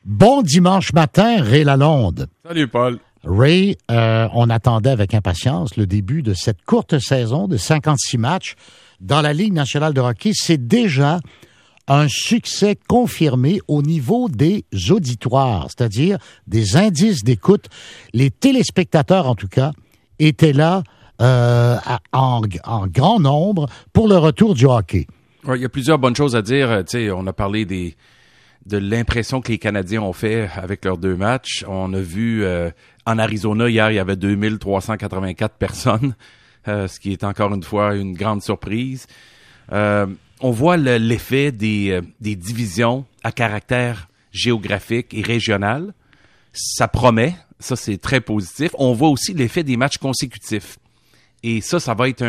Bon dimanche matin, Ray Lalonde. Salut, Paul. Ray, on attendait avec impatience le début de cette courte saison de 56 matchs dans la Ligue nationale de hockey. C'est déjà un succès confirmé au niveau des auditoires, c'est-à-dire des indices d'écoute. Les téléspectateurs, en tout cas, étaient là en grand nombre pour le retour du hockey. Ouais, il y a plusieurs bonnes choses à dire. On a parlé de l'impression que les Canadiens ont fait avec leurs 2 matchs. On a vu en Arizona, hier, il y avait 2384 personnes, ce qui est encore une fois une grande surprise. On voit l'effet des divisions à caractère géographique et régional. Ça promet, ça c'est très positif. On voit aussi l'effet des matchs consécutifs. Et ça va être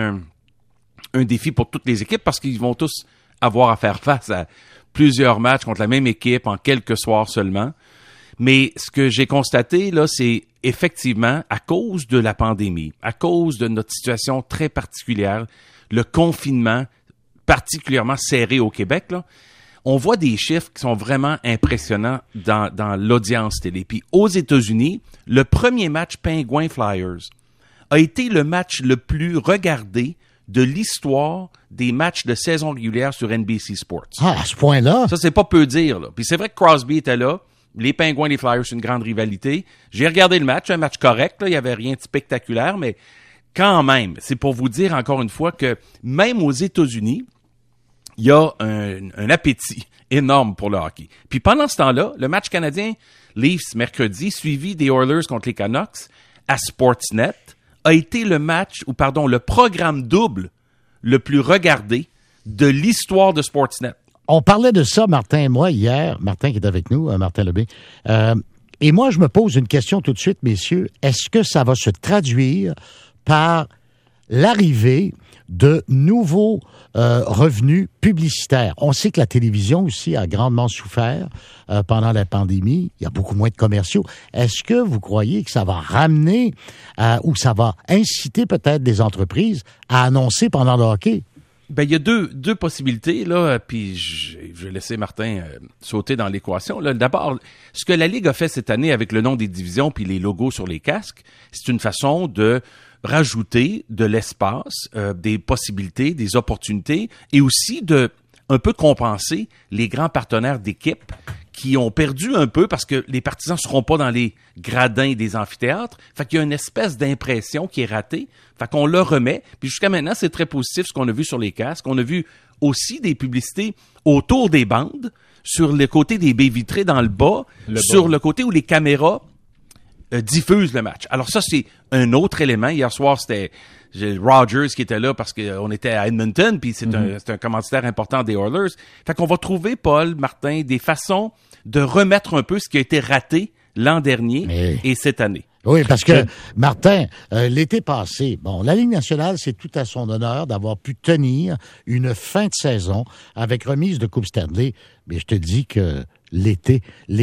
un défi pour toutes les équipes parce qu'ils vont tous avoir à faire face à plusieurs matchs contre la même équipe en quelques soirs seulement. Mais ce que j'ai constaté, là, c'est effectivement, à cause de la pandémie, à cause de notre situation très particulière, le confinement particulièrement serré au Québec, là, on voit des chiffres qui sont vraiment impressionnants dans l'audience télé. Puis aux États-Unis, le premier match Penguins-Flyers a été le match le plus regardé de l'histoire des matchs de saison régulière sur NBC Sports. Ah, à ce point-là? Ça, c'est pas peu dire, là. Puis c'est vrai que Crosby était là. Les Penguins et les Flyers, c'est une grande rivalité. J'ai regardé le match, un match correct, là. Il y avait rien de spectaculaire, mais quand même, c'est pour vous dire encore une fois que même aux États-Unis, il y a un appétit énorme pour le hockey. Puis pendant ce temps-là, le match canadien Leafs mercredi, suivi des Oilers contre les Canucks à Sportsnet, a été le programme double le plus regardé de l'histoire de Sportsnet. On parlait de ça, Martin et moi, hier. Martin qui est avec nous, Martin Lebé. Et moi, je me pose une question tout de suite, messieurs. Est-ce que ça va se traduire par l'arrivée de nouveaux revenus publicitaires? On sait que la télévision aussi a grandement souffert pendant la pandémie. Il y a beaucoup moins de commerciaux. Est-ce que vous croyez que ça va ramener ou ça va inciter peut-être des entreprises à annoncer pendant le hockey? Ben, il y a deux possibilités, là, puis je vais laisser Martin sauter dans l'équation. Là, d'abord, ce que la Ligue a fait cette année avec le nom des divisions puis les logos sur les casques, c'est une façon de rajouter de l'espace, des possibilités, des opportunités, et aussi de un peu compenser les grands partenaires d'équipe qui ont perdu un peu parce que les partisans ne seront pas dans les gradins des amphithéâtres. Fait qu'il y a une espèce d'impression qui est ratée. Fait qu'on le remet. Puis jusqu'à maintenant, c'est très positif ce qu'on a vu sur les casques. On a vu aussi des publicités autour des bandes, sur le côté des baies vitrées dans le bas, le côté où les caméras diffusent le match. Alors ça, c'est un autre élément. Hier soir, c'était Rogers qui était là parce qu'on était à Edmonton, puis c'est un commanditaire important des Oilers. Fait qu'on va trouver, Paul, Martin, des façons de remettre un peu ce qui a été raté l'an dernier et cette année. Oui, parce que, Martin, l'été passé, la Ligue nationale, c'est tout à son honneur d'avoir pu tenir une fin de saison avec remise de Coupe Stanley. Mais je te dis que l'été,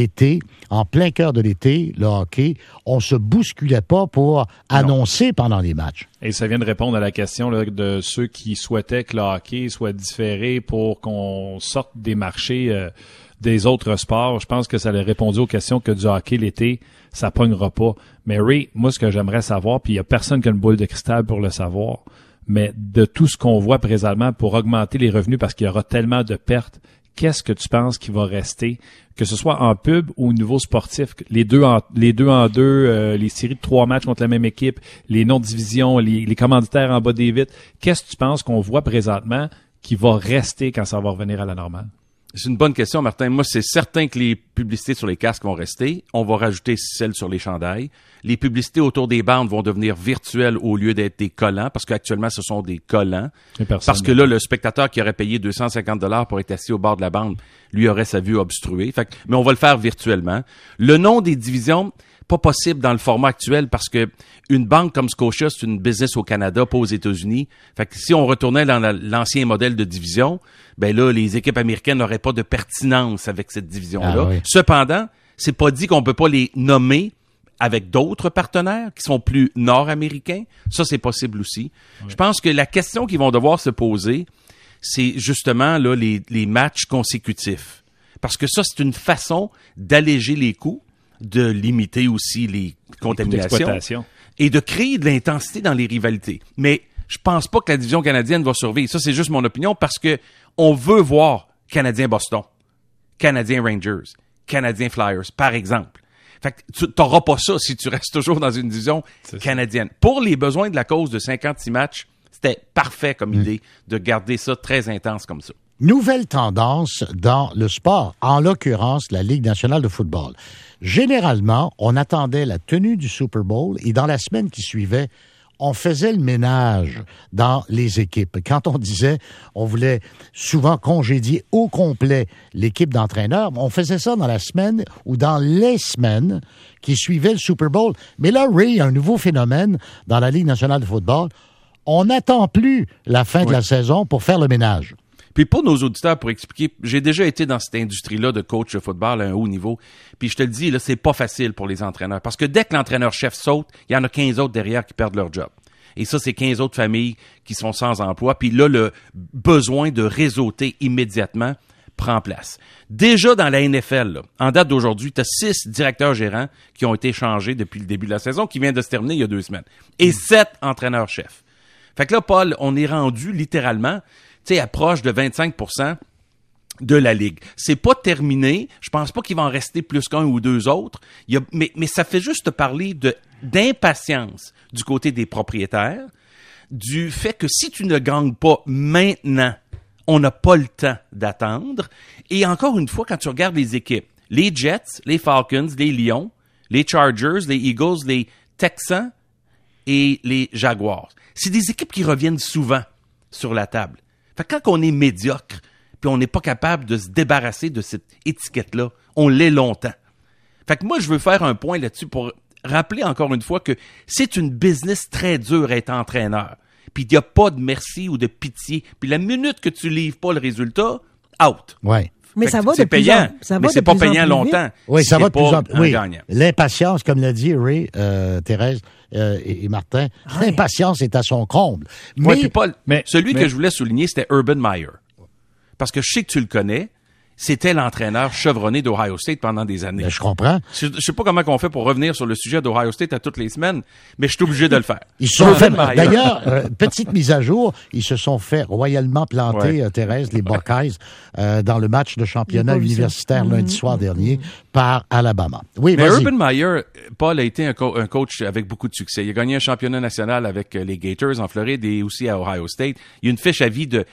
en plein cœur de l'été, le hockey, on se bousculait pas pour annoncer pendant les matchs. Et ça vient de répondre à la question là, de ceux qui souhaitaient que le hockey soit différé pour qu'on sorte des marchés des autres sports. Je pense que ça a répondu aux questions que du hockey l'été, ça pognera pas. Mais Ray, moi, ce que j'aimerais savoir, puis il y a personne qui a une boule de cristal pour le savoir, mais de tout ce qu'on voit présentement pour augmenter les revenus parce qu'il y aura tellement de pertes, qu'est-ce que tu penses qui va rester, que ce soit en pub ou au niveau sportif, les deux en deux, les séries de 3 matchs contre la même équipe, les noms de division, les commanditaires en bas des vitres, qu'est-ce que tu penses qu'on voit présentement qui va rester quand ça va revenir à la normale? C'est une bonne question, Martin. Moi, c'est certain que les publicités sur les casques vont rester. On va rajouter celles sur les chandails. Les publicités autour des bandes vont devenir virtuelles au lieu d'être des collants, parce qu'actuellement, ce sont des collants. Parce que là, le spectateur qui aurait payé 250 $ pour être assis au bord de la bande, lui aurait sa vue obstruée. Mais on va le faire virtuellement. Le nom des divisions, pas possible dans le format actuel parce que une banque comme Scotia, c'est une business au Canada, pas aux États-Unis. Fait que si on retournait dans l'ancien modèle de division, ben là, les équipes américaines n'auraient pas de pertinence avec cette division-là. Ah oui. Cependant, c'est pas dit qu'on peut pas les nommer avec d'autres partenaires qui sont plus nord-américains. Ça, c'est possible aussi. Oui. Je pense que la question qu'ils vont devoir se poser, c'est justement là les matchs consécutifs. Parce que ça, c'est une façon d'alléger les coûts, de limiter aussi les contaminations et de créer de l'intensité dans les rivalités. Mais je pense pas que la division canadienne va survivre. Ça, c'est juste mon opinion parce que on veut voir Canadien-Boston, Canadien-Rangers, Canadien-Flyers, par exemple. Fait que tu n'auras pas ça si tu restes toujours dans une division canadienne. Pour les besoins de la cause de 56 matchs, c'était parfait comme idée de garder ça très intense comme ça. Nouvelle tendance dans le sport, en l'occurrence la Ligue nationale de football. Généralement, on attendait la tenue du Super Bowl et dans la semaine qui suivait, on faisait le ménage dans les équipes. Quand on disait, on voulait souvent congédier au complet l'équipe d'entraîneurs, on faisait ça dans la semaine ou dans les semaines qui suivaient le Super Bowl. Mais là, Ray, il y a un nouveau phénomène dans la Ligue nationale de football. On n'attend plus la fin de la saison pour faire le ménage. Puis pour nos auditeurs, pour expliquer, j'ai déjà été dans cette industrie-là de coach de football à un haut niveau. Puis je te le dis, là, c'est pas facile pour les entraîneurs. Parce que dès que l'entraîneur-chef saute, il y en a 15 autres derrière qui perdent leur job. Et ça, c'est 15 autres familles qui sont sans emploi. Puis là, le besoin de réseauter immédiatement prend place. Déjà dans la NFL, là, en date d'aujourd'hui, tu as 6 directeurs gérants qui ont été changés depuis le début de la saison, qui vient de se terminer il y a 2 semaines. Et 7 entraîneurs-chefs. Fait que là, Paul, on est rendu littéralement, tu sais, approche de 25% de la Ligue. C'est pas terminé. Je pense pas qu'il va en rester plus qu'un ou deux autres. Mais ça fait juste parler d'impatience du côté des propriétaires, du fait que si tu ne gagnes pas maintenant, on n'a pas le temps d'attendre. Et encore une fois, quand tu regardes les équipes, les Jets, les Falcons, les Lions, les Chargers, les Eagles, les Texans et les Jaguars, c'est des équipes qui reviennent souvent sur la table. Fait que quand on est médiocre, puis on n'est pas capable de se débarrasser de cette étiquette-là, on l'est longtemps. Fait que moi, je veux faire un point là-dessus pour rappeler encore une fois que c'est une business très dure à être entraîneur. Puis il n'y a pas de merci ou de pitié. Puis la minute que tu livres pas le résultat, out. Ouais. Mais ça va c'est de plus payant, ça va mais de c'est pas plus en payant plus longtemps. vite. Oui, ça va de plus en plus. Oui, gagnant. l'impatience, comme l'a dit Ray, Thérèse et Martin, l'impatience est à son comble. Ouais, puis Paul, mais que je voulais souligner, c'était Urban Meyer. Parce que je sais que tu le connais. C'était l'entraîneur chevronné d'Ohio State pendant des années. Ben, je comprends. Je sais pas comment on fait pour revenir sur le sujet d'Ohio State à toutes les semaines, mais je suis obligé de le faire. Ils se sont fait, d'ailleurs, petite mise à jour, ils se sont fait royalement planter, Thérèse, les Buckeyes, dans le match de championnat universitaire lundi soir dernier par Alabama. Oui, mais vas-y. Urban Meyer, Paul, a été un coach avec beaucoup de succès. Il a gagné un championnat national avec les Gators en Floride et aussi à Ohio State. Il a une fiche à vie de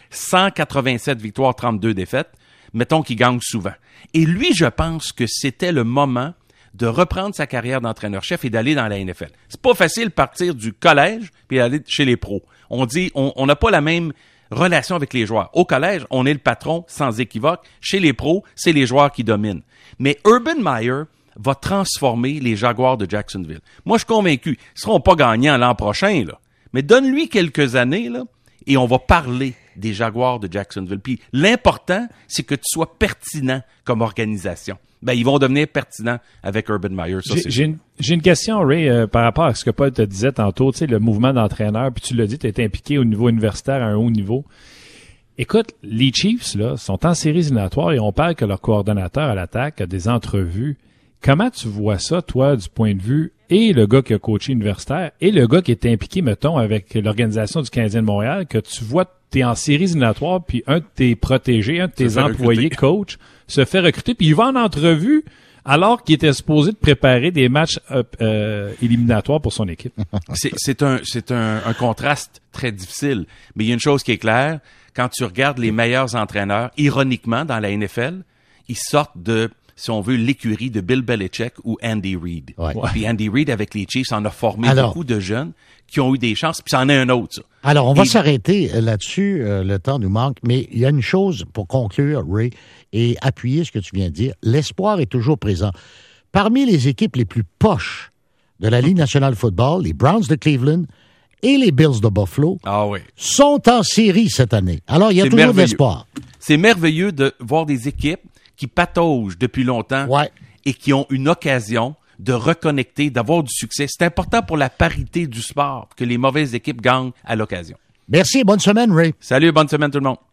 187 victoires, 32 défaites. Mettons qu'il gagne souvent. Et lui, je pense que c'était le moment de reprendre sa carrière d'entraîneur-chef et d'aller dans la NFL. C'est pas facile de partir du collège puis d'aller chez les pros. On dit, on n'a pas la même relation avec les joueurs. Au collège, on est le patron sans équivoque. Chez les pros, c'est les joueurs qui dominent. Mais Urban Meyer va transformer les Jaguars de Jacksonville. Moi, je suis convaincu. Ils seront pas gagnants l'an prochain, là. Mais donne-lui quelques années, là, et on va parler des Jaguars de Jacksonville. Puis l'important, c'est que tu sois pertinent comme organisation. Ben, ils vont devenir pertinents avec Urban Meyer. Ça, j'ai une question, Ray, par rapport à ce que Paul te disait tantôt, tu sais, le mouvement d'entraîneur, puis tu l'as dit, tu es impliqué au niveau universitaire à un haut niveau. Écoute, les Chiefs, là, sont en séries éliminatoires et on parle que leur coordonnateur à l'attaque a des entrevues. Comment tu vois ça, toi, du point de vue et le gars qui a coaché universitaire et le gars qui est impliqué, mettons, avec l'organisation du Canadien de Montréal, que tu vois, t'es en séries éliminatoires, puis un de tes protégés, un de tes employés, coach, se fait recruter, puis il va en entrevue alors qu'il était supposé de préparer des matchs éliminatoires pour son équipe. C'est un contraste très difficile. Mais il y a une chose qui est claire, quand tu regardes les meilleurs entraîneurs, ironiquement, dans la NFL, ils sortent de, si on veut, l'écurie de Bill Belichick ou Andy Reid. Ouais. Puis Andy Reid, avec les Chiefs, en a formé beaucoup de jeunes qui ont eu des chances, puis c'en est un autre, ça. Alors, on va s'arrêter là-dessus, le temps nous manque, mais il y a une chose pour conclure, Ray, et appuyer ce que tu viens de dire. L'espoir est toujours présent. Parmi les équipes les plus poches de la Ligue nationale de football, les Browns de Cleveland et les Bills de Buffalo sont en série cette année. Alors, il y a toujours de l'espoir. C'est merveilleux de voir des équipes qui pataugent depuis longtemps et qui ont une occasion de reconnecter, d'avoir du succès. C'est important pour la parité du sport que les mauvaises équipes gagnent à l'occasion. Merci et bonne semaine, Ray. Salut, bonne semaine tout le monde.